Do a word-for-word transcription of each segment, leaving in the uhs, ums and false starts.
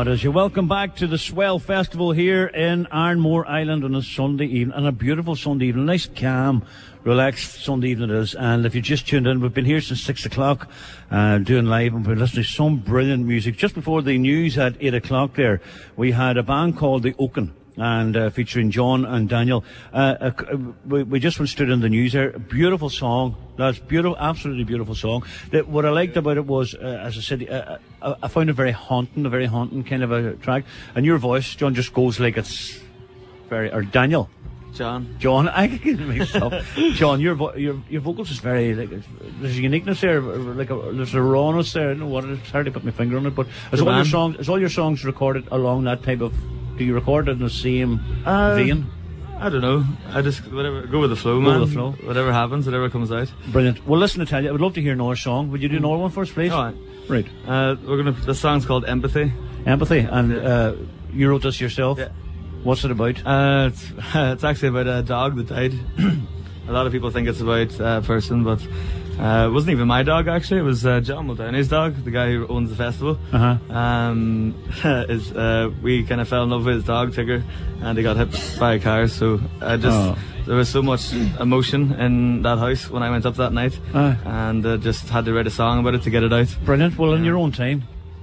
it is. You're welcome back to the Swell Festival here in Ironmore Island on a Sunday evening, and a beautiful Sunday evening, nice calm, relaxed Sunday evening it is. And if you just tuned in, we've been here since six o'clock uh, doing live, and we're listening to some brilliant music. Just before the news at eight o'clock there, we had a band called The Oaken, and uh, featuring John and Daniel. Uh, uh, we, we just went straight in the news there. A beautiful song. That's beautiful, absolutely beautiful song. That, what I liked about it was, uh, as I said, uh, I, I found it very haunting, a very haunting kind of a track. And your voice, John, just goes like it's very, or Daniel. John. John, I can get mixed up. John, your, vo- your your vocals is very, like, there's a uniqueness there, like a, there's a rawness there. I don't know what it is, it's hard to put my finger on it, but is all your songs, is all your songs recorded along that type of, do you record it in the same uh, vein? I don't know. I just whatever go with the flow, man. Go with the flow. Whatever happens, whatever comes out. Brilliant. Well, listen, to tell you, I would love to hear another song. Would you do another one for us, please? All right. Right. Uh, we're gonna. The song's called Empathy. Empathy, and uh, you wrote this yourself. Yeah. What's it about? Uh, it's, it's actually about a dog that died. A lot of people think it's about a person, but uh, it wasn't even my dog, actually. It was uh, John Muldowney's dog, the guy who owns the festival. Uh-huh. Um, is, uh, we kind of fell in love with his dog, Tigger, and he got hit by a car. So I just oh. there was so much emotion in that house when I went up that night, uh. and uh, just had to write a song about it to get it out. Brilliant. Well, in your own time.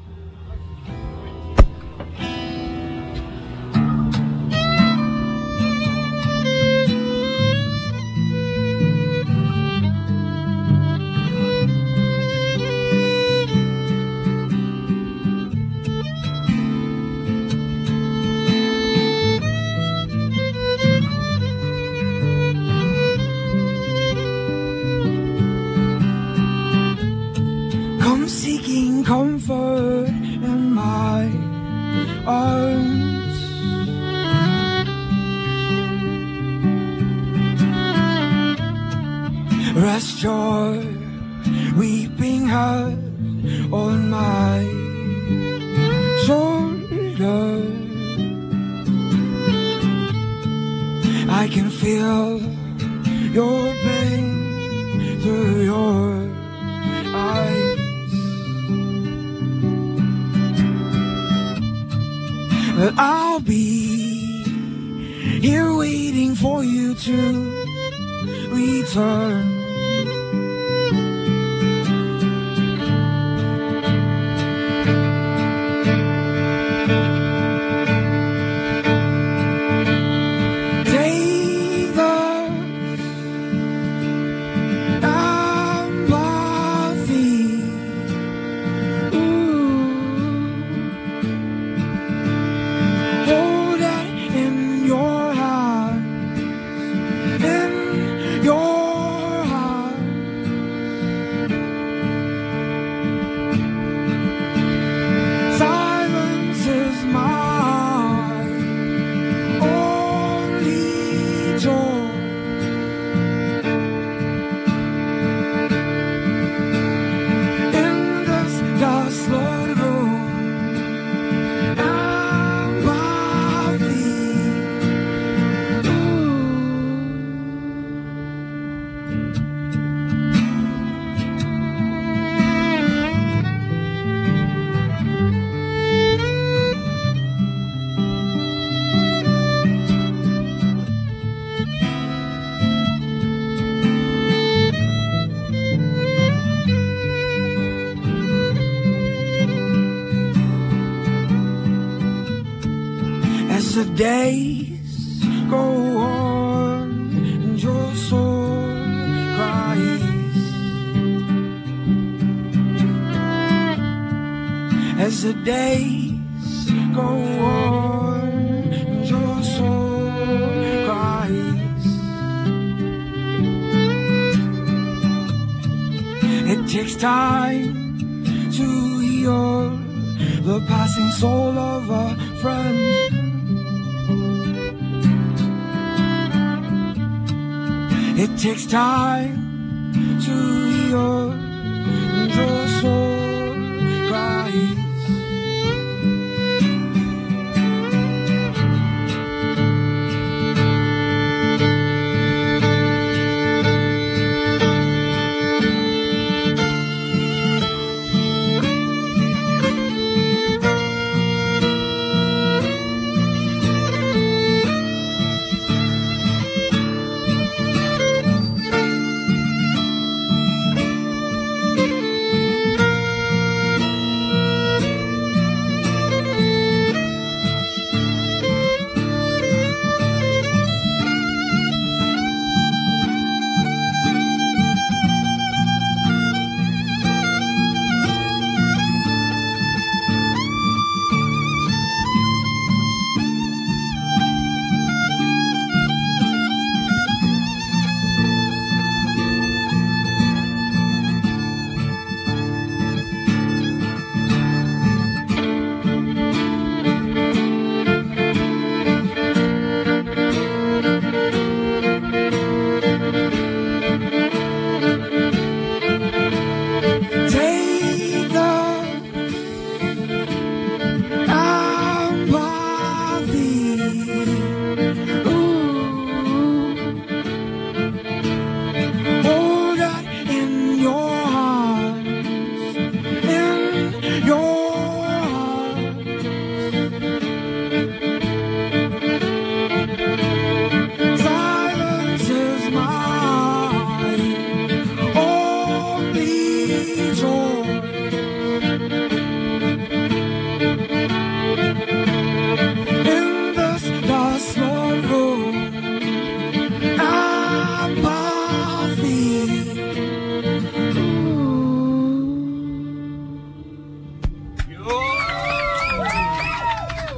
Rest your weeping head on my shoulder. I can feel your pain through your eyes. But I'll be here waiting for you to return. The days go on and your soul cries as the days go on and your soul cries. It takes time to heal the passing soul of a friend. It takes time to heal and your soul cries.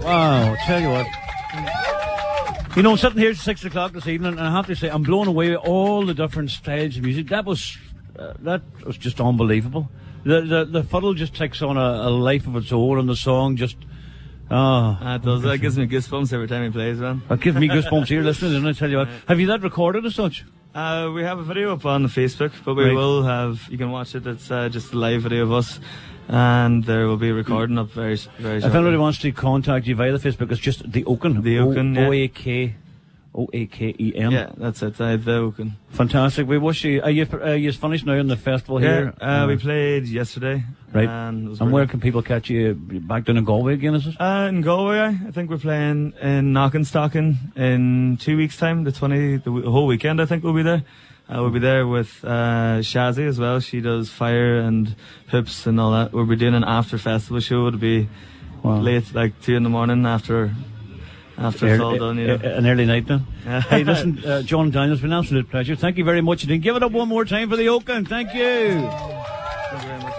Wow, tell you what. You know, I'm sitting here at six o'clock this evening, and I have to say, I'm blown away with all the different styles of music. That was, uh, that was just unbelievable. The the the fiddle just takes on a, a life of its own, and the song just, oh. Uh, it does. That gives me goosebumps every time he plays, man. It gives me goosebumps here listening, and I tell you what. Have you that recorded as such? Uh, we have a video up on Facebook, but we right. will have, you can watch it, it's uh, just a live video of us. And there will be a recording up very, very shortly. If anybody wants to contact you via the Facebook, it's just the Oaken. The Oaken, O A K O A K E N. Yeah, that's it. Uh, the Oaken. Fantastic. We wish you. Are you, are you finished now in the festival yeah, here? Uh, uh, we played yesterday. Right. And, it and where can people catch you? Back down in Galway again, is it? Uh, in Galway, I think we're playing in Knockanstockan in two weeks' time. The twenty, the whole weekend, I think we'll be there. Uh, we'll be there with uh, Shazzy as well. She does fire and hoops and all that. We'll be doing an after festival show. It'll be wow. late, like two in the morning after after it's all done. You know. An early night then. Hey, listen, uh, John Daniels, it's been an absolute pleasure. Thank you very much. And give it up one more time for the Oaken. Thank you. Thank you very much,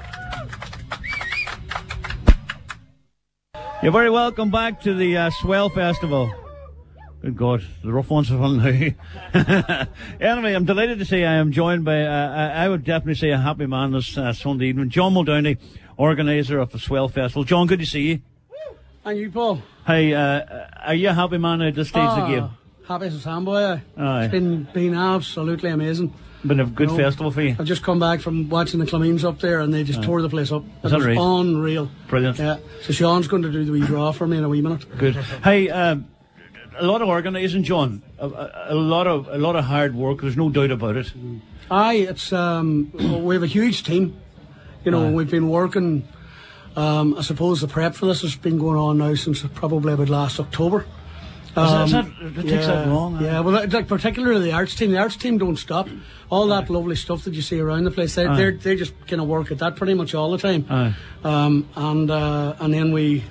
sir. You're very welcome back to the uh, Swell Festival. Good God, the rough ones are on now. Anyway, I'm delighted to say I am joined by, uh, I would definitely say a happy man this uh, Sunday evening. John Muldowney, organiser of the Swell Festival. John, good to see you. And you, Paul. Hey, uh, are you a happy man at this stage oh, of the game? Happy as a sandboy. Aye. It's been, been absolutely amazing. Been a good you know, festival for you? I've just come back from watching the Clemeens up there, and they just Aye. tore the place up. It Is that was right? unreal. Brilliant. Yeah. So Sean's going to do the wee draw for me in a wee minute. Good. Hey, um, a lot of organising, John. A, a, a lot of a lot of hard work. There's no doubt about it. Aye, it's um, we have a huge team. You know, Aye. we've been working. Um, I suppose the prep for this has been going on now since probably about last October. Um, is that, is that, it takes yeah, that long? Yeah, well, like, particularly the arts team. The arts team don't stop. All that Aye. lovely stuff that you see around the place, they they they just kind of work at that pretty much all the time. Aye. Um, and uh, and then we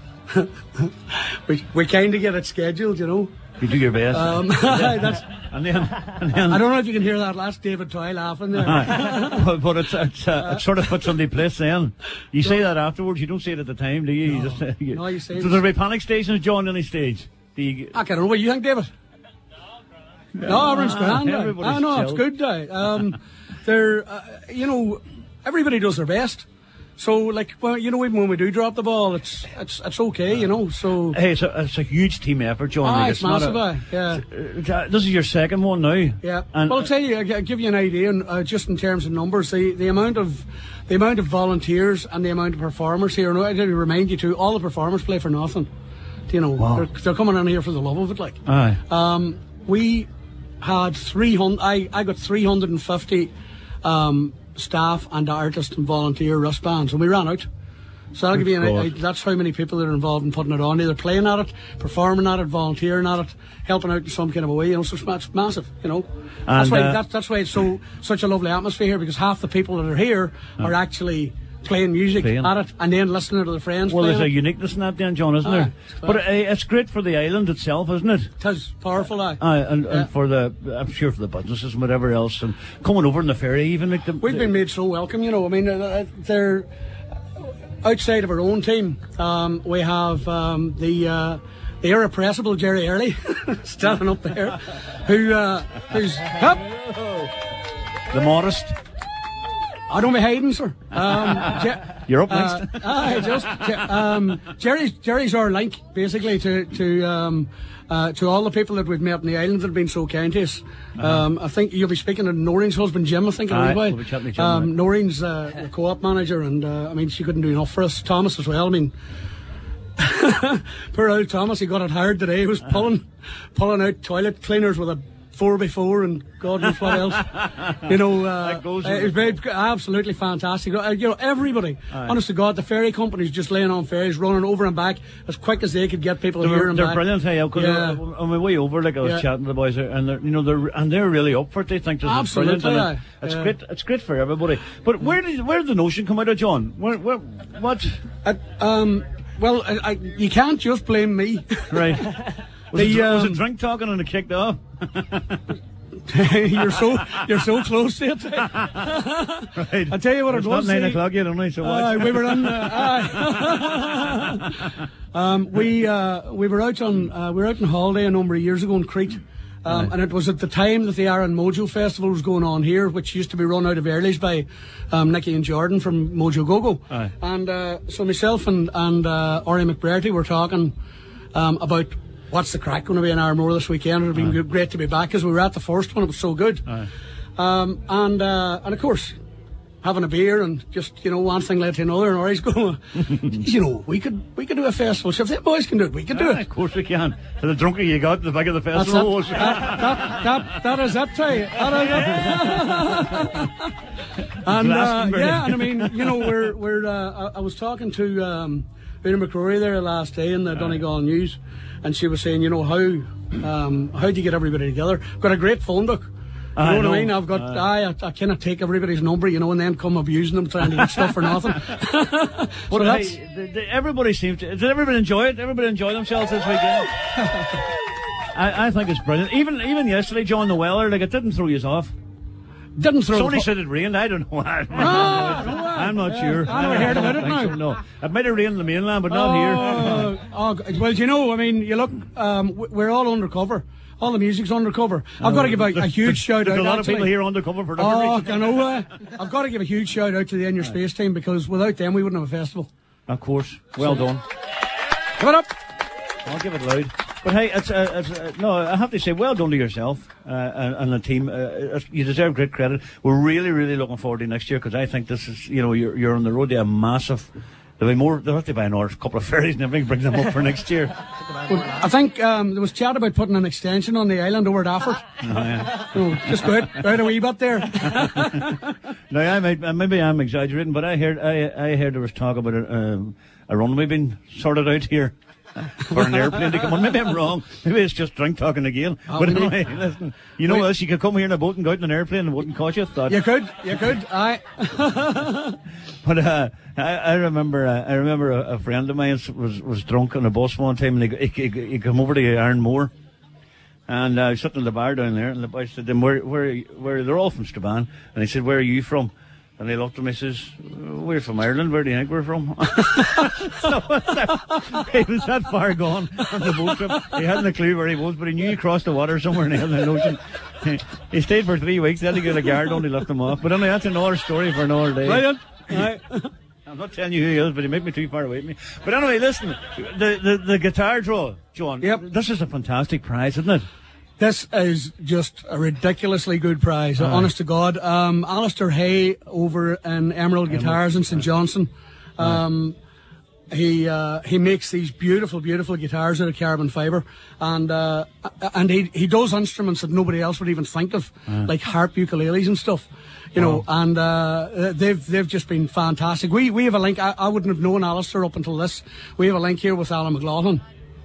we we kind of get it scheduled, you know. You do your best. Um, that's, and then, and then, I don't know if you can hear that last David Toy laughing there. but, but it's, it's, uh, it sort of puts on the place then. You say that afterwards, you don't say it at the time, do you? No, you just, uh, you, no, you say so there be panic stations, John, any stage? Do you, I don't know, what do you think, David? No, no everyone's grand. I know, it's good. Um, they're, uh, you know, everybody does their best. So, like, well, you know, even when we do drop the ball, it's it's it's okay, you know. So hey, it's a, it's a huge team effort, John. Ah, like, it's, it's massive, not a, yeah. Uh, this is your second one now. Yeah. And well, I'll tell you, I'll give you an idea, uh, just in terms of numbers, the the amount of the amount of volunteers and the amount of performers here. And I did remind you too, all the performers play for nothing. You know, wow. they're, they're coming in here for the love of it, like. Aye. Um, we had three hundred. I I got three hundred and fifty um, staff and artists and volunteer wristbands, and we ran out. So that'll give you an idea. That's how many people that are involved in putting it on, either playing at it, performing at it, volunteering at it, helping out in some kind of a way. You know, so it's, it's massive. You know, and that's why uh, that's, that's why it's so such a lovely atmosphere here, because half the people that are here uh, are actually playing music playing. at it and then listening to their friends. Well, there's it. a uniqueness in that, then, John, isn't there? Uh, but uh, it's great for the island itself, isn't it? It is powerful, aye. Aye, and, yeah. and for the, I'm sure for the businesses and whatever else, and coming over in the ferry, even like the. We've the, been made so welcome, you know. I mean, uh, they're. Outside of our own team, um, we have um, the uh, the irrepressible Jerry Early standing up there, who uh, who's up. The modest. I don't be hiding, sir. Um, Je- You're up next. Uh, I just um, Jerry's Jerry's our link, basically, to to um, uh, to all the people that we've met on the island that have been so kind to us. Uh-huh. Um, I think you'll be speaking to Noreen's husband Jim. I think in a wee while. We'll be chatting to Jim, um, right. Noreen's uh, the co-op manager, and uh, I mean she couldn't do enough for us. Thomas as well. I mean. Poor old Thomas, he got it hard today. He was pulling, pulling out toilet cleaners with a four by four and God knows what else. You know, uh, uh, it's been absolutely fantastic. Uh, you know, everybody, Aye. honest to God, the ferry companies just laying on ferries, running over and back as quick as they could get people they're, here and they're back. They're brilliant, hey, because yeah. on my way over, like I was yeah. chatting to the boys, and they're, you know, they're and they're really up for it. They think this absolutely, is brilliant. And it's yeah. great. It's great for everybody. But where did where did the notion come out of, John? Where, where what? Uh, um. Well, I, I, you can't just blame me. Right. Was, the, it, um, was it drink talking and it kicked off? you're so you're so close to it. Right. I tell you what, it's it not was nine uh, o'clock yet, only. So uh, we were on. Uh, uh, um, we uh, we were out on uh, we were out on holiday a number of years ago in Crete. Um, right. And it was at the time that the Aaron Mojo Festival was going on here, which used to be run out of Early's by um, Nicky and Jordan from Mojo Go-Go. Aye. And uh, so myself and, and uh, Ori McBrearty were talking um, about what's the crack going to be in Armore this weekend. It would have been great to be back because we were at the first one. It was so good. Um, and uh, and of course, having a beer and just, you know, one thing led to another, and Ori's going, you know, we could we could do a festival. So if the boys can do it, we can do ah, it. Of course we can. So the drunker you got, the bigger the festival was. that, that, that, that is it, tell you. That is it. And uh, yeah, and I mean, you know, we're we're. Uh, I, I was talking to um, Una McCrory there last day in the Donegal News, and she was saying, you know, how um, how do you get everybody together? Got a great phone book. You know I what know. I mean? I've got, uh, I, I, I cannot take everybody's number, you know, and then come abusing them, trying to get stuff for nothing. But well, hey, the, the, everybody seems to, did everybody enjoy it? Everybody enjoy themselves this weekend? I, I think it's brilliant. Even even yesterday, John, the weather, like, it didn't throw you off. Didn't throw. Somebody said it rained. I don't know. I'm, ah, no, I'm not yeah, sure. I never heard about it now. So, no, it might have rained in the mainland, but not oh, here. oh, well, you know, I mean, you look, um, we're all undercover. All the music's undercover. I've got to give a, a huge shout There's out. There's a lot actually. of people here undercover for different Oh, reasons. I know. Uh, I've got to give a huge shout out to the In Your Space team because without them we wouldn't have a festival. Of course. Well so, done. Give it up. I'll give it loud. But hey, it's, uh, it's uh, no, I have to say, well done to yourself uh, and, and the team. Uh, you deserve great credit. We're really, really looking forward to next year because I think this is, you know, you're, you're on the road to a massive. There'll be more. There'll have to be another couple of ferries and everything. Bring them up for next year. Well, I think um, there was chat about putting an extension on the island over at Afford. Oh, yeah. So just go out, out a wee bit there. Now I might, maybe I'm exaggerating, but I heard I, I heard there was talk about a, um, a runway being sorted out here for an airplane to come on. Maybe I'm wrong. Maybe it's just drink talking again. Oh, but maybe. anyway, listen, you know this, you could come here in a boat and go out in an airplane and it wouldn't cost you a thought. You could, you could, aye. But uh, I, I remember, uh, I remember a, a friend of mine was was drunk on a bus one time, and he he, he, he came over to Ironmore, and uh, I was sitting in the bar down there, and the boy said, "Then where, where, where?" They're all from Strabane, and he said, "Where are you from?" And he looked at me and says, "We're from Ireland. Where do you think we're from?" So, he was that far gone on the boat trip. He hadn't a clue where he was, but he knew he crossed the water somewhere in the Atlantic Ocean. He stayed for three weeks. They had to get a guard on. He left him off. But anyway, that's another story for another day. Brilliant. Right. I'm not telling you who he is, but he made me too far away from me. But anyway, listen, the, the, the guitar draw, John, yep. This is a fantastic prize, isn't it? This is just a ridiculously good prize, Aye. honest to God. Um, Alistair Hay over in Emerald Guitars in Saint Johnson. Um, he uh, he makes these beautiful, beautiful guitars out of carbon fibre, and uh, and he he does instruments that nobody else would even think of, Aye. like harp, ukuleles, and stuff. You know, oh. and uh, they've they've just been fantastic. We we have a link. I, I wouldn't have known Alistair up until this. We have a link here with Alan McLaughlin.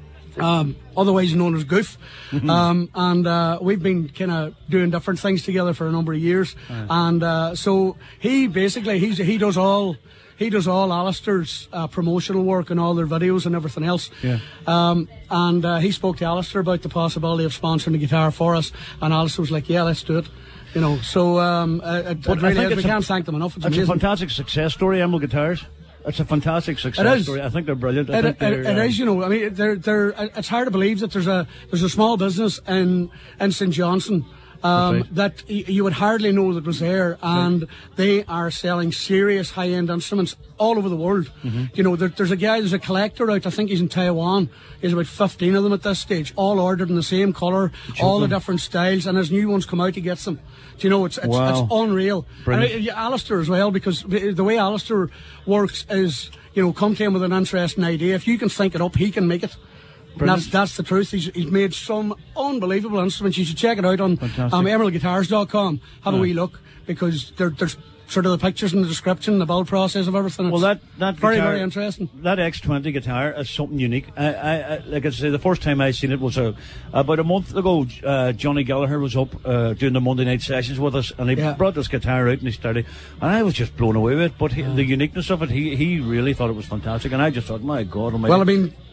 Um, otherwise known as Goof. um, and, uh, we've been kind of doing different things together for a number of years. Right. And, uh, so he basically, he's, he does all, he does all Alistair's, uh, promotional work and all their videos and everything else. Yeah. Um, and, uh, he spoke to Alistair about the possibility of sponsoring the guitar for us. And Alistair was like, yeah, let's do it. You know, so, um, uh, it, it really is. We can't thank them enough. It's, it's amazing. a fantastic success story, Emerald Guitars. It's a fantastic success story. I think they're brilliant. I it, think it, they're, it is, you know. I mean, they're they're. It's hard to believe that there's a there's a small business in in Saint Johnson um, right. that y- you would hardly know that was there, and right. they are selling serious high end instruments all over the world. Mm-hmm. You know, there, there's a guy, there's a collector out. I think he's in Taiwan. There's about fifteen of them at this stage, all ordered in the same colour, all the different styles, and as new ones come out, he gets them. Do you know, it's it's, wow. it's unreal. Brilliant. And uh, Alistair as well, because the way Alistair works is, you know, come to him with an interesting idea. If you can think it up, he can make it. And that's that's the truth. He's he's made some unbelievable instruments. You should check it out on um, emerald guitars dot com. Have yeah. a wee look, because there, there's sort of the pictures in the description, the build process of everything. It's well, that that very guitar, very interesting. That X twenty guitar is something unique. I, I, I like I say, the first time I seen it was a, about a month ago. Uh, Johnny Gallagher was up uh, doing the Monday night sessions with us, and he yeah. brought this guitar out and he started, and I was just blown away with it. But he, yeah. the uniqueness of it, he he really thought it was fantastic, and I just thought, my God, oh my well, I mean,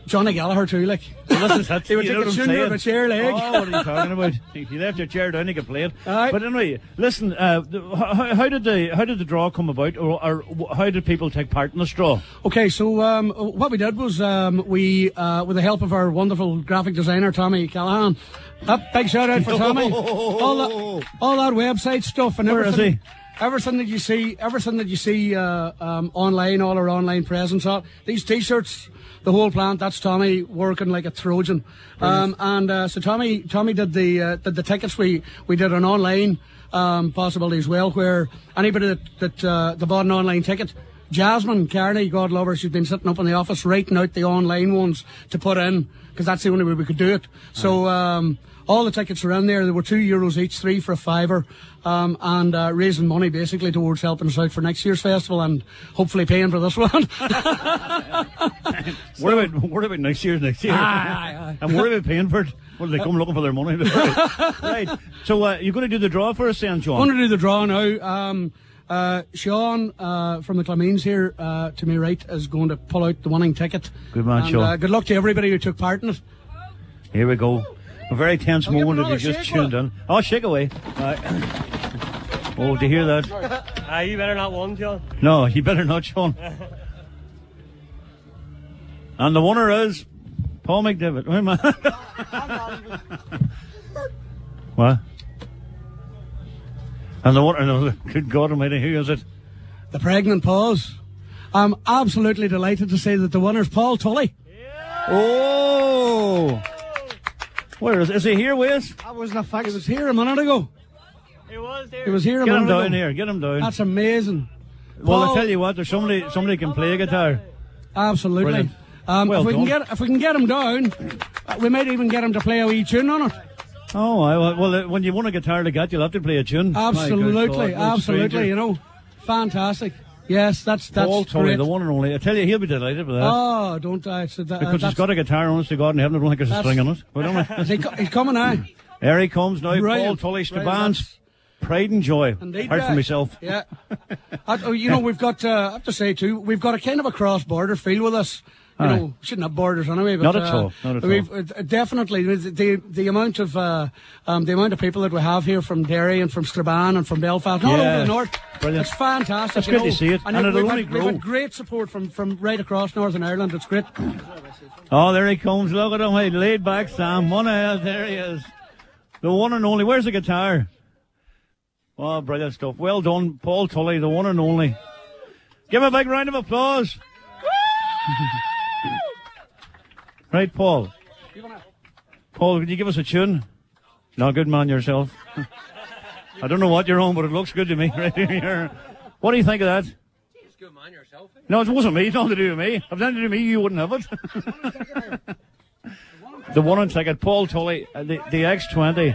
Johnny Gallagher too, like. Well, this is it. He would You take know a what I'm tune out of saying? a chair leg. Oh, what are you talking about? If you left your chair down, you could play it. Aye. But anyway, listen. Uh, the, how, how did the how did the draw come about, or, or how did people take part in this draw? Okay, so um, what we did was um, we, uh, with the help of our wonderful graphic designer Tommy Callahan, up big shout out for Tommy. All that, all that website stuff and Where is everything. he? Everything that you see, everything that you see uh, um, online, all our online presence, all, these T-shirts, the whole plant. That's Tommy working like a Trojan. Um, and uh, so Tommy, Tommy did the uh, did the tickets. We we did an online um, possibility as well, where anybody that that, uh, that bought an online ticket. Jasmine Kearney, God love her, she's been sitting up in the office writing out the online ones to put in, because that's the only way we could do it. So um, all the tickets are in there. There were two euros each, three for a fiver, um, and uh, raising money basically towards helping us out for next year's festival and hopefully paying for this one. What about what about next year's next year? Aye, aye, aye. And what about paying for it? What, do they come looking for their money? Right. So uh, you're going to do the draw for us then, John? I'm going to do the draw now. Um, Uh, Sean uh, from the Clamines here uh, to my right is going to pull out the winning ticket. Good man, and, Sean. Uh, good luck to everybody who took part in it. Here we go. A very tense I'll give moment him if you another just shake, tuned what? in. Oh, shake away. Right. Oh, to hear that. Ah, you better not win, John. No, you better not, Sean. And the winner is Paul McDivitt. Wait a minute. What? And the winner, no, good God Almighty, who is it? The pregnant pause. I'm absolutely delighted to say that the winner's Paul Tully. Oh! Where is, is he here with us? That wasn't a fact. He was here a minute ago. He was there. He was here a Get minute him down ago. here, get him down. That's amazing. Well, Paul, I tell you what, there's somebody somebody can play a guitar. absolutely. Brilliant. Um, Well if we done. can get if we can get him down, uh, we might even get him to play a wee tune on it. Oh, I, well, uh, when you want a guitar to get, you'll have to play a tune. My good Absolutely, God, no absolutely. stranger. You know, fantastic. Yes, that's that's Paul Tully, great. the one and only. I tell you, he'll be delighted with that. Oh, don't I? So that, uh, because he's that's- got a guitar, honest to God in heaven, I don't think there's a That's- string on it. Well, don't I? Is he co- he's coming now. There he comes now, Paul Brilliant. Tully, Brilliant. Stabans. Pride and joy. Indeed, Apart from right. myself. Yeah. I, oh, you know, we've got, uh, I have to say too, we've got a kind of a cross-border feel with us. You Aye. know, we shouldn't have borders anyway. But, Not at uh, all, not at we've, all. uh, definitely, the, the the amount of uh, um, the amount of people that we have here from Derry and from Strabane and from Belfast, and all Yeah. over the north. Brilliant. It's fantastic. It's you good know. to see it, and we've, it'll had, only we've grow. had great support from, from right across Northern Ireland. It's great. Oh, there he comes. Look at him. Hey, laid back Sam. One ahead. There he is. The one and only. Where's the guitar? Oh, brilliant stuff. Well done, Paul Tully, the one and only. Give him a big round of applause. Right, Paul. Paul, could you give us a tune? No, good man yourself. I don't know what you're on, but it looks good to me right here. What do you think of that? It's good man yourself. No, it wasn't me. It's nothing to do with me. If it had nothing to do with me, you wouldn't have it. The one on ticket, Paul Tully, uh, the, the X twenty.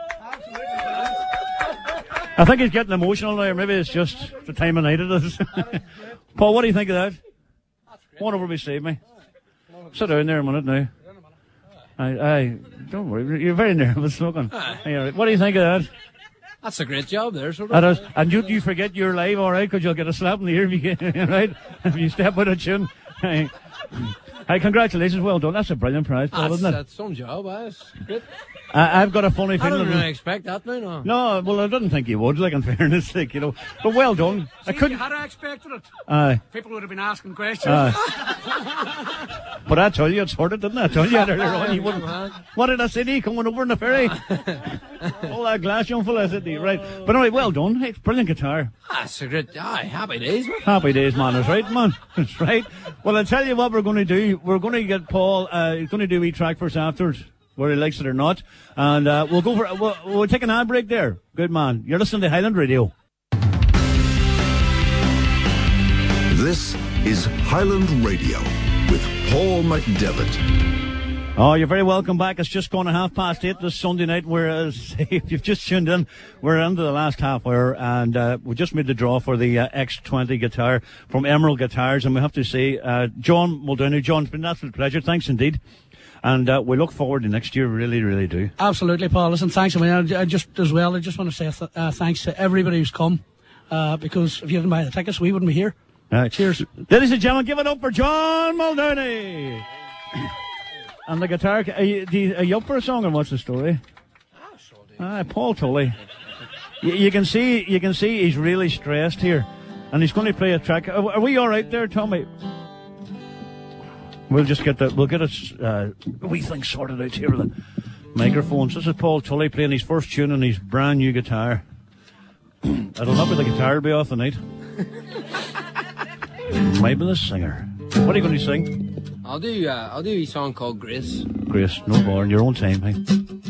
I think he's getting emotional now, or maybe it's just the time of night it is. Paul, what do you think of that? One over beside me. Sit down there a minute now. I, I, don't worry, you're very nervous looking. Hey, all right. What do you think of that? That's a great job there, sort That is, and you, you forget you're live, all right, because you'll get a slap in the ear if you get, right? If you step out of tune. Hey, hey, congratulations, well done. That's a brilliant prize, Paul, That's, isn't it? that's some job, eh? It's great. I, I've got a funny I feeling. didn't really expect that now, no. No, well, I didn't think you would, like, in fairness, like, you know. But well done. I See, if you couldn't. had expected it, Aye. people would have been asking questions. Aye. But I told you it's sorted, didn't I? I told you that earlier on. You wouldn't. What did I say to you coming over in the ferry? All that glass, young fella, I said to you, right. But anyway, well done. Hey, it's brilliant guitar. That's a great, aye, happy days, man. Happy days, man. That's right, man. That's right. Well, I'll tell you what we're going to do. We're going to get Paul, uh, he's going to do a wee track for us afterwards, whether he likes it or not. And uh, we'll go for, we'll, we'll take an ad break there. Good man. You're listening to Highland Radio. This is Highland Radio with Paul McDevitt. Oh, you're very welcome back. It's just gone a half past eight this Sunday night, whereas if you've just tuned in, we're into the last half hour, and uh, we just made the draw for the uh, X twenty guitar from Emerald Guitars, and we have to say, uh, John Muldowney, John, it's been an absolute pleasure. Thanks indeed. And uh, we look forward to next year, really, really do. Absolutely, Paul. Listen, thanks. I mean, I, I just, as well, I just want to say th- uh, thanks to everybody who's come, uh, because if you didn't buy the tickets, we wouldn't be here. Uh, Cheers. Ladies and gentlemen, give it up for John Muldowney. And the guitar, are you, do you, are you up for a song and what's the story? Ah, sure do. Ah, Paul Tully. you, you can see, you can see he's really stressed here. And he's going to play a track. Are, are we alright there, Tommy? We'll just get the, we'll get a uh, wee thing sorted out here with the microphones. This is Paul Tully playing his first tune on his brand new guitar. It'll not be the guitar, it'll be off the night. Maybe the singer. What are you going to sing? I'll do, uh, I'll do a song called Grace. Grace, no more, in your own time, hey?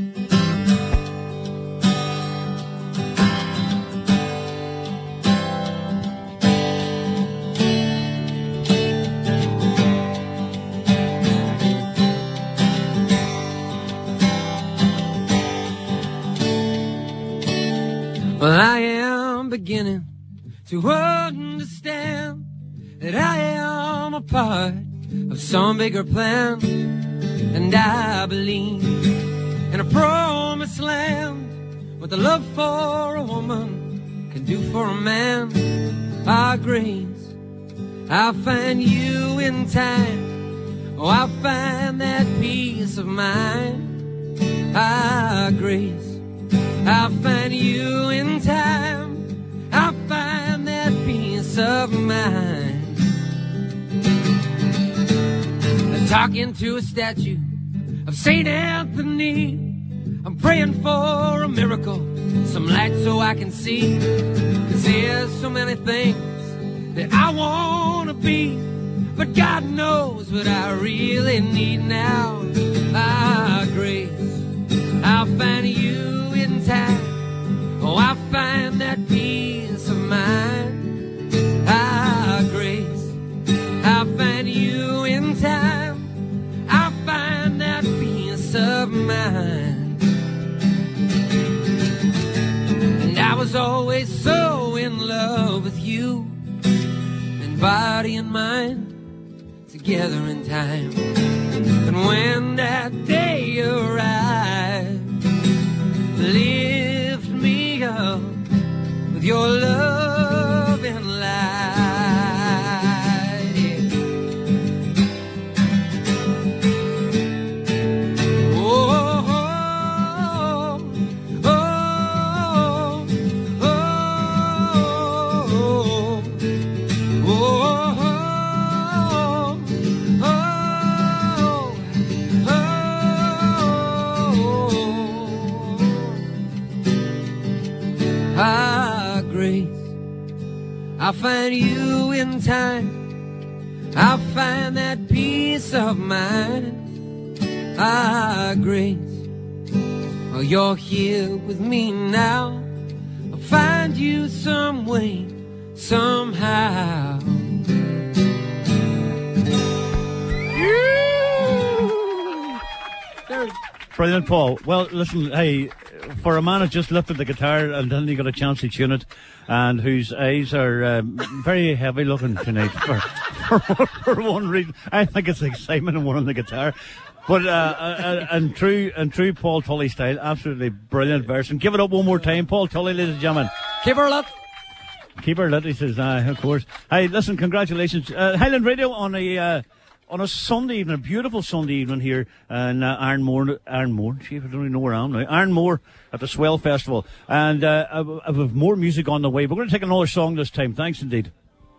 Well, I am beginning to understand that I am a part of some bigger plan, and I believe in a promised land, what the love for a woman can do for a man. Ah, Grace, I'll find you in time. Oh, I'll find that peace of mind. Ah, Grace, I'll find you in time. I'll find that peace of mind. I'm talking to a statue of Saint Anthony. I'm praying for a miracle, some light so I can see. 'Cause there's so many things that I want to be, but God knows what I really need now. Ah, Grace, I'll find you in time. Oh, I'll find that peace of mind. Ah, Grace, I'll find you in time. I'll find that peace of mind. And I was always so in love with you, and body and mind together in time. And when that day arrived, lift me up with your love and light. Yeah. Oh, oh, oh, oh, oh, Ah, Grace, I'll find you in time. I'll find that peace of mind. Ah, Grace, oh, you're here with me now. I'll find you some way, somehow. Brilliant, Paul. Well, listen, hey, for a man who just lifted the guitar and then he got a chance to tune it, and whose eyes are um, very heavy looking tonight for, for, for one reason. I think it's excitement and one on the guitar. But, uh, uh, and true, and true Paul Tully style, absolutely brilliant version. Give it up one more time, Paul Tully, ladies and gentlemen. Keep her lit. Keep her lit, he says, aye, of course. Hey, listen, congratulations. Uh, Highland Radio on a, uh, on a Sunday evening, a beautiful Sunday evening here in uh, Ironmore, Ironmore, gee, I don't even know where I am now, Ironmore at the Swell Festival. And uh, I have more music on the way. We're going to take another song this time. Thanks indeed.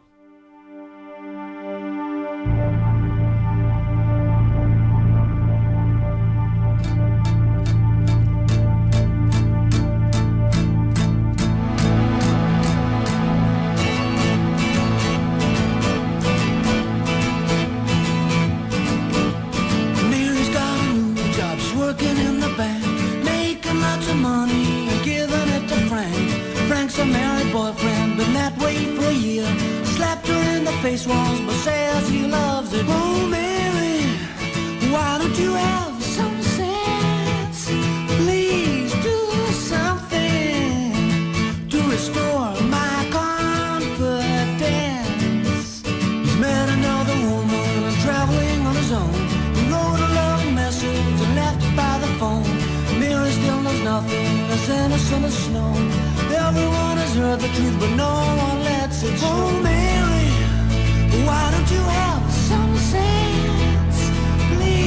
Face walls, but says he loves it. Oh, Mary, why don't you have some sense? Please do something to restore my confidence. He's met another woman and traveling on his own. He wrote a love message and left it by the phone. Mary still knows nothing as innocent as snow. Everyone has heard the truth, but no one lets it show. Oh, Mary, why don't you have some sense? Please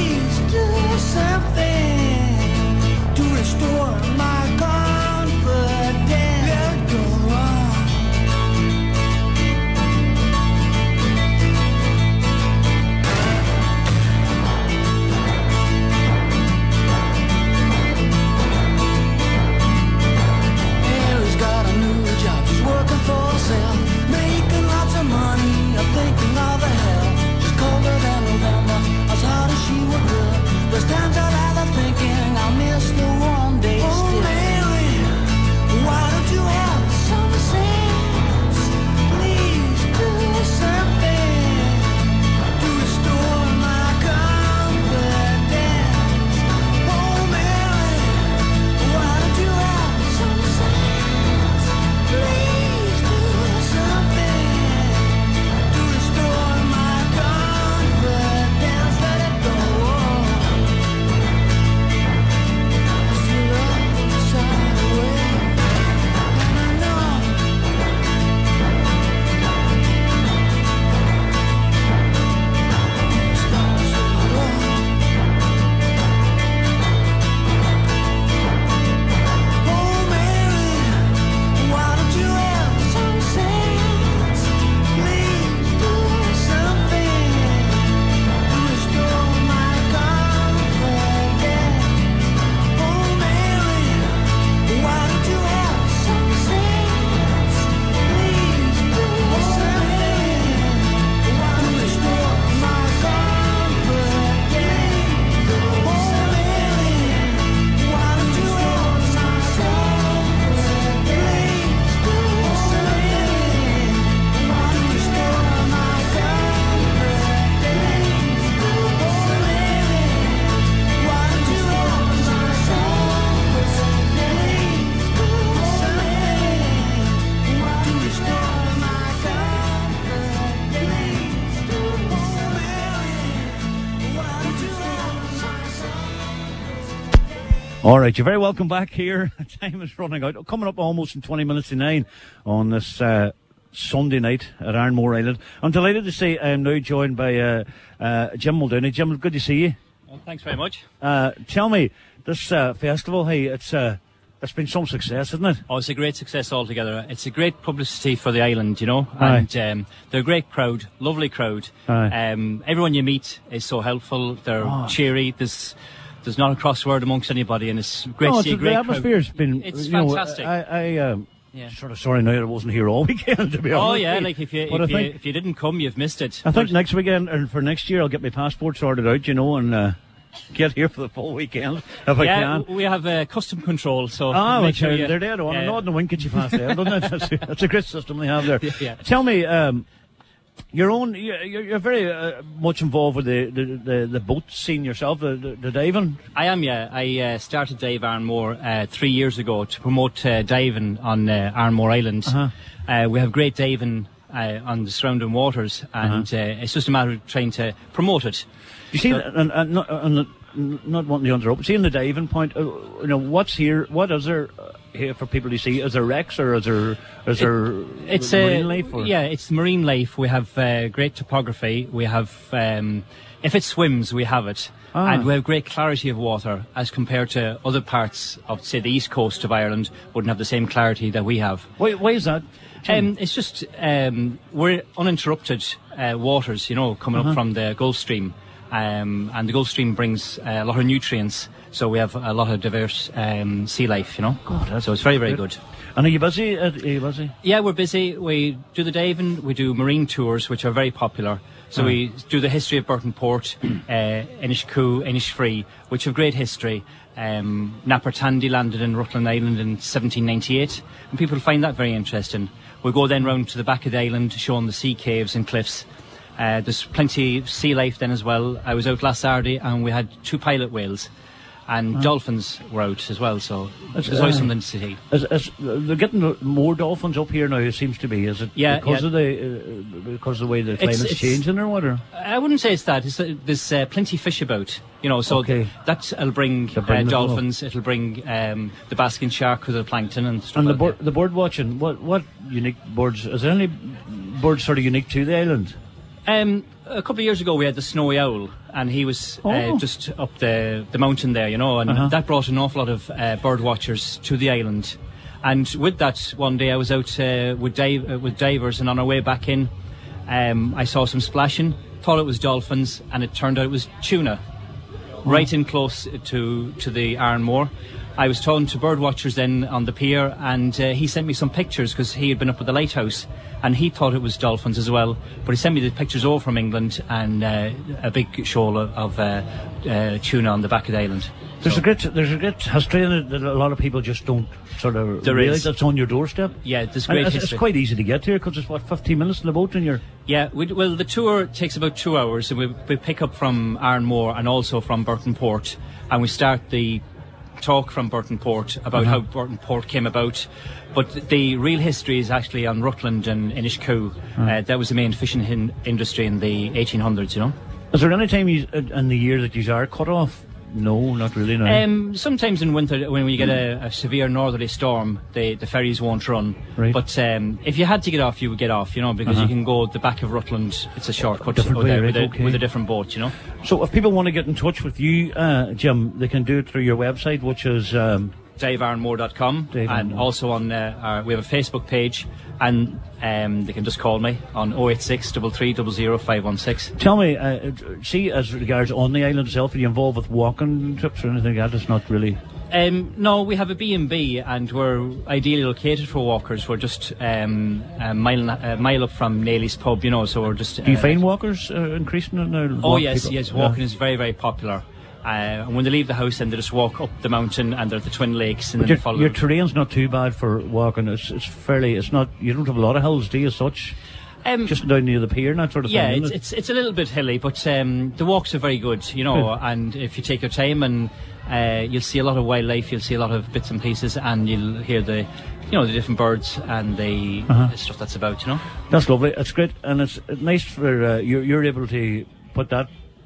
All right, you're very welcome back here. Time is running out. Coming up almost in twenty minutes to nine on this uh, Sunday night at Ironmore Island. I'm delighted to say I am now joined by uh, uh, Jim Muldowney. Jim, good to see you. Well, thanks very much. Uh, tell me, this uh, festival, hey, it's uh, it's been some success, isn't it? Oh, it's a great success altogether. It's a great publicity for the island, you know, Aye. and um, they're a great crowd, lovely crowd. Aye. Um, everyone you meet is so helpful. They're Oh. cheery. There's there's not a crossword amongst anybody, and it's great No, to see a it's- great the atmosphere's crowd. been, It's you know, fantastic. I, I um, Yeah. sort of sorry now that I wasn't here all weekend, to be honest. Oh yeah, like if you But if I you, think- if you didn't come, you've missed it. I think But- next weekend, and for next year, I'll get my passport sorted out, you know, and uh, get here for the full weekend if I yeah, can. w- we have uh, custom control, so Ah, make well, sure they're, you, they're dead on. yeah. A nod and a wink gets you past there, doesn't it? That's a, that's a great system they have there. Yeah. Tell me, um, your own, you're, you're very uh, much involved with the, the, the, the boat scene yourself, the, the, the diving. I am, yeah. I uh, started Dave Ironmore uh, three years ago to promote uh, diving on uh, Ironmore Island. Uh-huh. Uh, we have great diving uh, on the surrounding waters, and Uh-huh. uh, it's just a matter of trying to promote it. You see, So- and, and not, and the, not wanting to interrupt, see in the diving point, uh, you know, what's here, what is there uh, here for people to see? Is there wrecks or is there, is there It's marine uh, life? Or? Yeah, it's marine life. We have uh, great topography. We have, um, if it swims, we have it. Ah. And we have great clarity of water as compared to other parts of, say, the east coast of Ireland wouldn't have the same clarity that we have. Why, why is that? Jim? Um, it's just um, we're uninterrupted uh, waters, you know, coming Uh-huh. up from the Gulf Stream, um, and the Gulf Stream brings uh, a lot of nutrients. So we have a lot of diverse um, sea life, you know. that's so it's very, very good. And are you busy? Uh, Are you busy? Yeah, we're busy. We do the diving, we do marine tours, which are very popular. So we do the history of Burton Port, uh, Inishcoo, Inishfree, which have great history. Um, Napper Tandy landed in Rutland Island in seventeen ninety-eight, and people find that very interesting. We go then round to the back of the island, showing the sea caves and cliffs. Uh, there's plenty of sea life then as well. I was out last Saturday and we had two pilot whales, and dolphins were out as well, so That's- there's always uh, something to see. Is, is, they're getting more dolphins up here now, it seems to be. Is it Yeah, because yeah. of the uh, because of the way the It's- climate's it's- changing or what? Or? I wouldn't say it's that. It's, uh, there's uh, plenty of fish about, you know, so Okay. th- that'll bring, They'll bring uh, the flow. dolphins, it'll bring um, the basking shark with the plankton and stuff And the like bird, that. the bird watching, what what unique birds? Is there any birds sort of unique to the island? Um, a couple of years ago we had the snowy owl, and he was Oh. uh, just up the, the mountain there, you know, and Uh-huh. that brought an awful lot of uh, bird watchers to the island. And with that, one day I was out uh, with, dive, uh, with divers, and on our way back in, um, I saw some splashing, thought it was dolphins, and it turned out it was tuna, right in close to, to the Ironmore. I was talking to bird watchers then on the pier, and uh, he sent me some pictures because he had been up at the lighthouse, and he thought it was dolphins as well. But he sent me the pictures over from England, and uh, a big shoal of, of uh, uh, tuna on the back of the island. There's So- a great there's a great history in it that a lot of people just don't sort of There realise is. that's on your doorstep. Yeah, there's And great it's, it's history. quite easy to get here because it's what fifteen minutes in the boat and you're. Yeah, we, well, the tour takes about two hours, and we, we pick up from Ironmore and also from Burton Port, and we start the talk from Burton Port about Uh-huh. how Burton Port came about. But the real history is actually on Rutland and Inishcoo. Uh, that was the main fishing hin- industry in the eighteen hundreds, you know. Is there any time you, in the year that you are cut off? No, not really. No. Um, sometimes in winter, when we get a, a severe northerly storm, the, the ferries won't run. Right. But um, if you had to get off, you would get off, you know, because Uh-huh. you can go the back of Rutland. It's a shortcut Different with, way, a, right, with, a, okay. with a different boat, you know. So if people want to get in touch with you, uh, Jim, they can do it through your website, which is um, dave ironmore dot com, Dave and Ironmore. also on uh, our, we have a Facebook page, and um, they can just call me on oh eight six, three three zero zero, five one six. Tell me, uh, see, as regards on the island itself, are you involved with walking trips or anything like that? It's not really. Um, no, we have a B and B, and we're ideally located for walkers. We're just um, a mile a mile up from Nailey's pub, you know. So we're just. Do you uh, find walkers uh, increasing in there? Oh Walk yes, people? yes. Yeah. Walking is very, very popular. Uh, and when they leave the house, then they just walk up the mountain, and they're at the Twin Lakes, and But then they your, follow. your them. terrain's not too bad for walking. It's it's fairly. It's not. You don't have a lot of hills, do you? As such, Um, just down near the pier and that sort of Yeah, thing. it's, isn't it? it's it's a little bit hilly, but um, the walks are very good, you know. Good. And if you take your time, and uh, you'll see a lot of wildlife, you'll see a lot of bits and pieces, and you'll hear the, you know, the different birds and the Uh-huh. stuff that's about, you know. That's lovely. It's great, and it's nice for uh, you're you're able to put that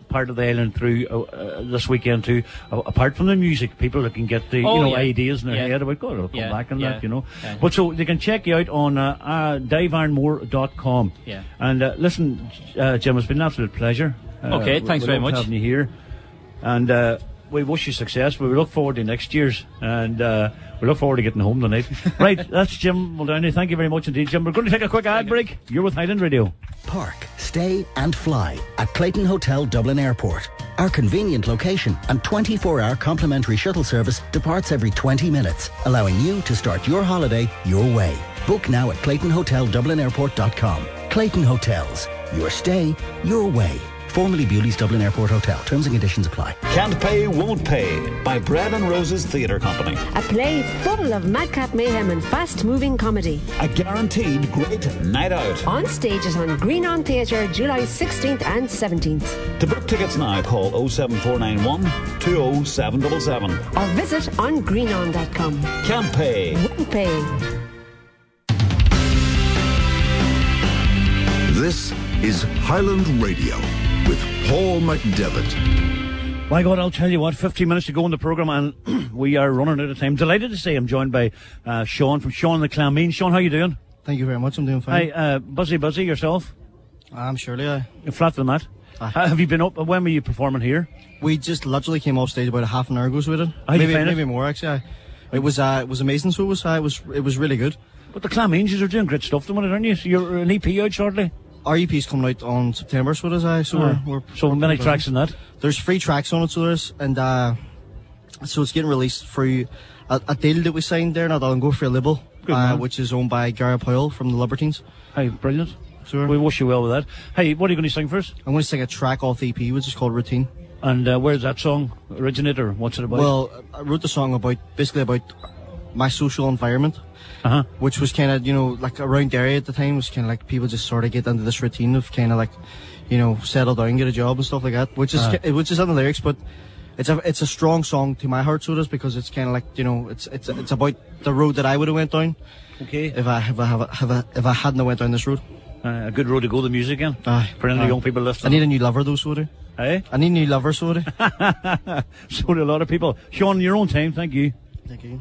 part of the island through uh, uh, this weekend too. Uh, apart from the music, people that can get the Oh, you know yeah. ideas in their Yeah. head about God, I'll come Yeah, back on yeah, that, you know. yeah. But so they can check you out on uh, uh, dave arnmore dot com. Yeah. And uh, listen, uh, Jim, it's been an absolute pleasure. Uh, Okay, thanks we very love much. having you here, and uh, we wish you success. We look forward to next year's, and uh, we look forward to getting home tonight. Right, that's Jim Muldowney. Thank you very much indeed, Jim. We're going to take a quick ad break. You're with Highland Radio. Park, stay and fly at Clayton Hotel Dublin Airport. Our convenient location and twenty-four hour complimentary shuttle service departs every twenty minutes, allowing you to start your holiday your way. Book now at clayton hotel dublin airport dot com. Clayton Hotels. Your stay, your way. Formerly Bewley's Dublin Airport Hotel. Terms and conditions apply. Can't Pay, Won't Pay by Bread and Roses Theatre Company. A play full of madcap mayhem and fast-moving comedy. A guaranteed great night out. On stages on Green On Theatre, July sixteenth and seventeenth. To book tickets now, call oh seven four nine one, two oh seven seven seven. Or visit on green on dot com. Can't Pay, Won't Pay. This is Highland Radio with Paul McDevitt. My God, I'll tell you what, fifteen minutes to go in the programme and we are running out of time. Delighted to say I'm joined by uh, Sean from Sean and the Clonmene. Sean, how you doing? Thank you very much, I'm doing fine. Hi, uh, busy, busy yourself? I'm surely, I. You're flat to the mat? Uh, have you been up? When were you performing here? We just literally came off stage about a half an hour ago, so we did. How you maybe find it? maybe more, actually. I. It was uh, it was amazing, so it was, uh, it was, it was really good. But the Clonmenes are doing great stuff at the minute, aren't you? So you're an E P out shortly? Our E P's coming out on September, so it is, I. So Uh, we're, we're so many tracks in that? There's three tracks on it, so there's, and uh, so it's getting released through a, a deal that we signed there not long ago for a label, Good uh, man. which is owned by Gary Powell from the Libertines. Hey, brilliant. So we wish you well with that. Hey, what are you going to sing first? I'm going to sing a track off the E P, which is called Routine. And uh, where's that song originate, or what's it about? Well, I wrote the song about, basically about my social environment. Uh-huh. Which was kind of, you know, like around Derry at the time, was kind of like people just sort of get into this routine of kind of like, you know, settle down, get a job and stuff like that, which is Uh-huh. which is in the lyrics, but it's a it's a strong song to my heart, so it is, because it's kind of like, you know, it's it's it's about the road that I would have went down. Okay. If I if I have a, have a, if I hadn't went down this road. Uh, a good road to go, the music again. Aye. For any Aye. young people listening. I need a new lover though, so I do. Hey? I need a new lover, so I do. So do a lot of people. Sean, your own time, thank you. Thank you.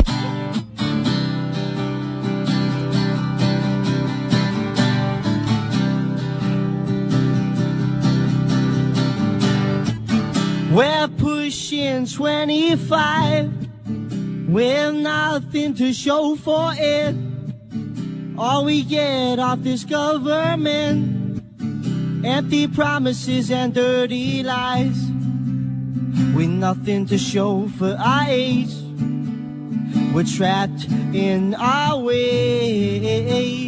We're pushing twenty-five with nothing to show for it. All we get off this government, empty promises and dirty lies. With nothing to show for our age, we're trapped in our ways.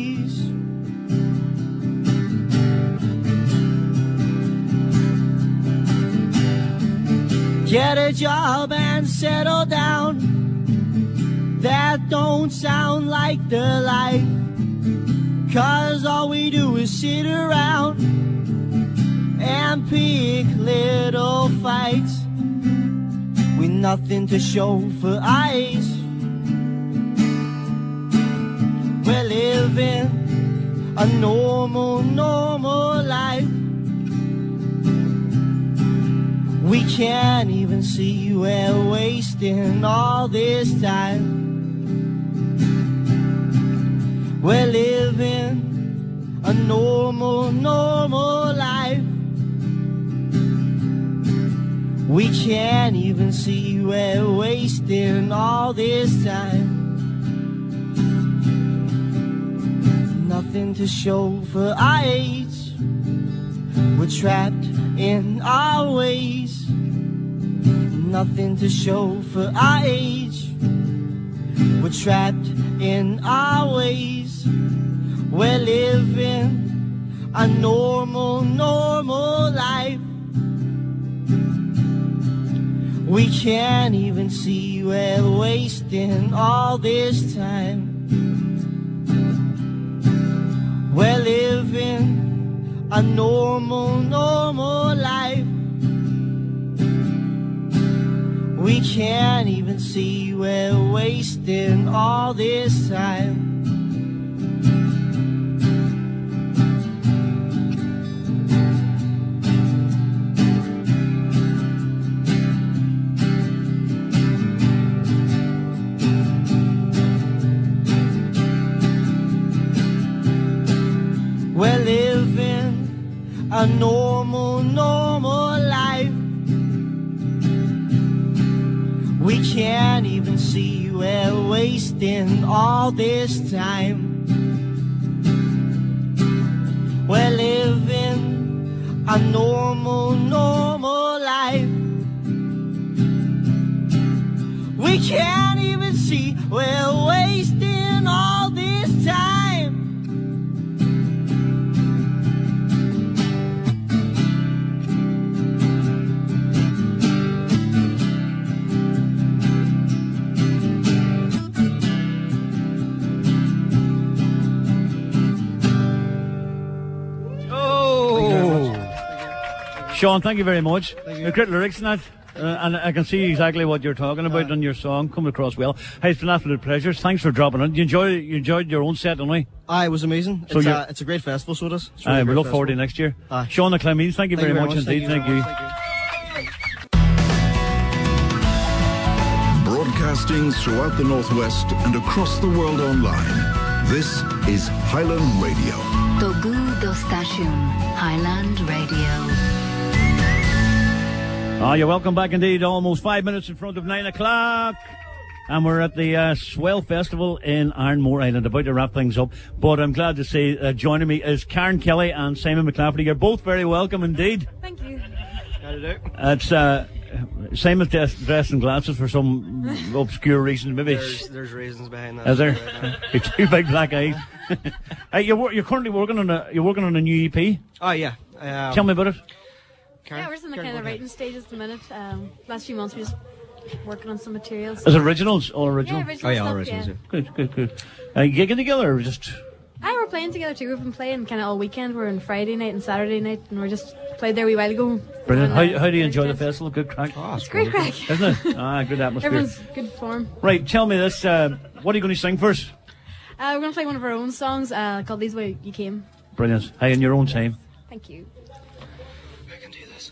Get a job and settle down. That don't sound like the life, 'cause all we do is sit around and pick little fights with nothing to show for eyes. We're living a normal, normal life. We can't even see we're wasting all this time. We're living a normal, normal life. We can't even see we're wasting all this time. Nothing to show for our age. We're trapped in our ways. Nothing to show for our age. We're trapped in our ways. We're living a normal, normal life. We can't even see we're wasting all this time. We're living a normal, normal life. We can't even see we're wasting all this time. a normal, normal life. We can't even see we're wasting all this time. We're living a normal, normal life. We can't even see we're wasting all this time. Sean, thank you very much. The great lyrics in that, uh, and I can see exactly what you're talking about in your song, coming across well. Hey, it's been an absolute pleasure. Thanks for dropping in. You enjoyed, you enjoyed your own set, didn't we? Aye, it was amazing. So it's, a, it's a great festival, so it is. Aye, we look forward to next year. Aye. Sean the Clemens, thank you Thank very, you very much, much. indeed. Thank Thank you. you. Thank you. Broadcasting throughout the Northwest and across the world online. This is Highland Radio. Togu do Station, Highland Radio. Ah, you're welcome back indeed. Almost five minutes in front of nine o'clock. And we're at the uh, Swell Festival in Ironmore Island, about to wrap things up. But I'm glad to say uh, joining me is Karen Kelly and Simon McClafferty. You're both very welcome indeed. Thank you. How to do? It's uh, Simon's dressed, dressed in glasses for some obscure reason. Maybe There's, there's reasons behind that. is there? Your two big black eyes. Hey, you're wor- you're currently working on a you're working on a new E P. Oh yeah. Um, Tell me about it. Karen, Yeah, we're just in the Karen, kind of go ahead. writing stage at the minute. Um, last few months we just working on some materials. Is it originals? All original? Yeah, original Oh, yeah, all stuff, originals, yeah. yeah. Good, good, good. Are you gigging together or just... Aye, we're playing together too. We've been playing kind of all weekend. We're on Friday night and Saturday night, and we're just played there a wee while ago. Brilliant. And, How, uh, how do you enjoy the festival? Good crack? Oh, It's great crack. Isn't it? Ah, good atmosphere. Everyone's good form. Right, tell me this. Uh, what are you going to sing first? Uh, we're going to play one of our own songs uh, called These Way You Came. Brilliant. Hey, in your own time. Thank you. I can do this.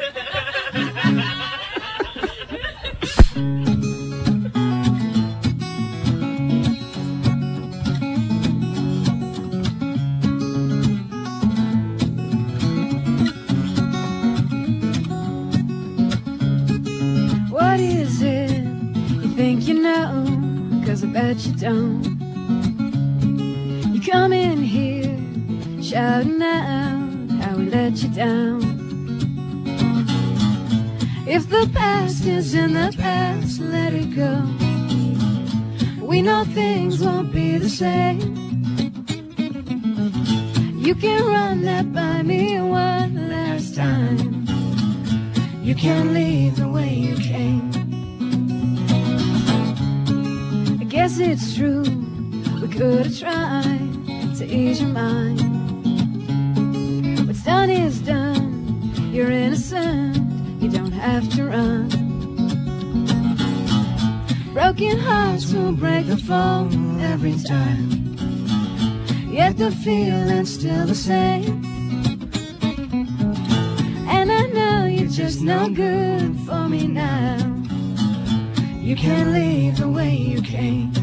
What is it you think you know? 'Cause I bet you don't. You come in here shouting out how we let you down. If the past is in the past, let it go. We know things won't be the same. You can run that by me one last time. You can't leave the way you came. I guess it's true, we could have tried to ease your mind. What's done is done, you're innocent, you don't have to run. Broken hearts will break the phone every time, yet the feeling's still the same. And I know you're just no good for me now. You can't leave the way you came.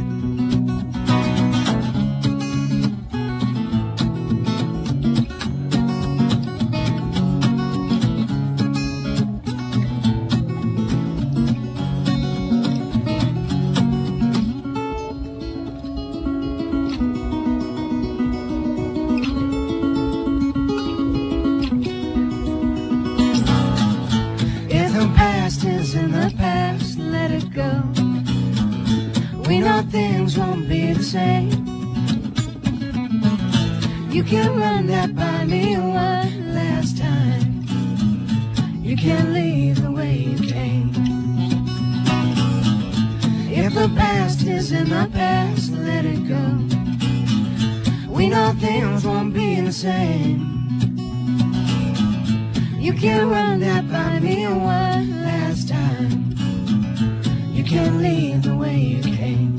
If the past is in the past, let it go. We know things won't be the same. You can run that by me one last time. You can't leave the way you came. If the past is in the past, let it go. We know things won't be the same. You can run that by me one last time. You can't leave the way you came.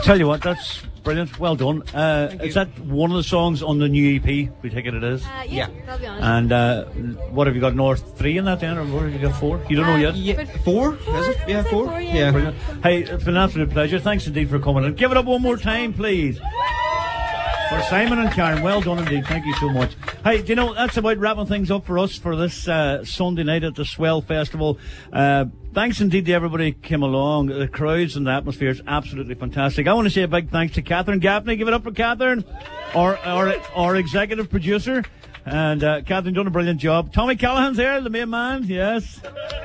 tell you what, that's brilliant. Well done. Uh, is that one of the songs on the new E P? We take it it is. Uh, yeah, I'll be honest. And uh, what have you got? North three in that then, or what have you got? Four? You don't Uh, know yet. yeah, Four? Four? Is it? Yeah, Is it four. four, yeah. Yeah. Brilliant. Hey, it's been an absolute pleasure. Thanks indeed for coming in. Give it up one more time, please. For Simon and Karen, well done indeed. Thank you so much. Hey, do you know, that's about wrapping things up for us for this uh, Sunday night at the Swell Festival. Uh, thanks indeed to everybody who came along. The crowds and the atmosphere is absolutely fantastic. I want to say a big thanks to Catherine Gaffney. Give it up for Catherine, our, our, our executive producer. And uh, Catherine done a brilliant job. Tommy Callahan's here, the main man. Yes.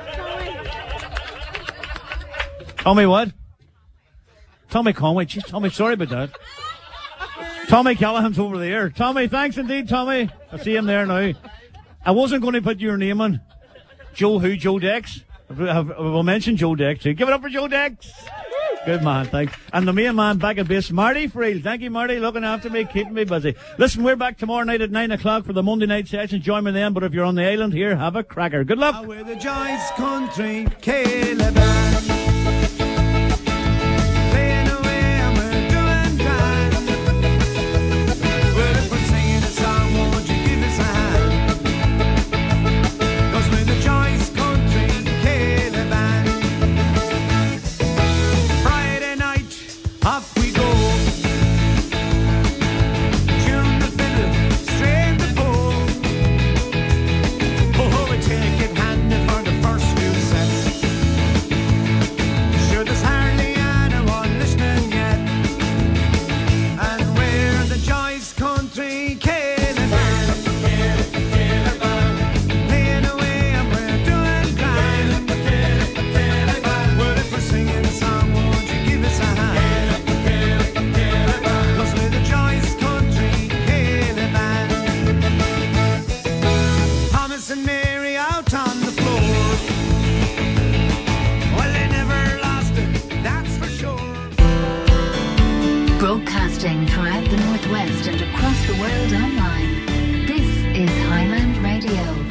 Tommy what? Tommy Conway. Jeez, Tommy, sorry about that. Tommy Callahan's over there. Tommy, thanks indeed, Tommy. I see him there now. I wasn't going to put your name in. Joe who? Joe Dex? We'll mention Joe Dex too. Give it up for Joe Dex. Good man, thanks. And the main man back at base, Marty Friel. Thank you, Marty, looking after me, keeping me busy. Listen, we're back tomorrow night at nine o'clock for the Monday night session. Join me then, but if you're on the island here, have a cracker. Good luck. Where the joys country, Caleb. Broadcasting throughout the Northwest and across the world online. This is Highland Radio.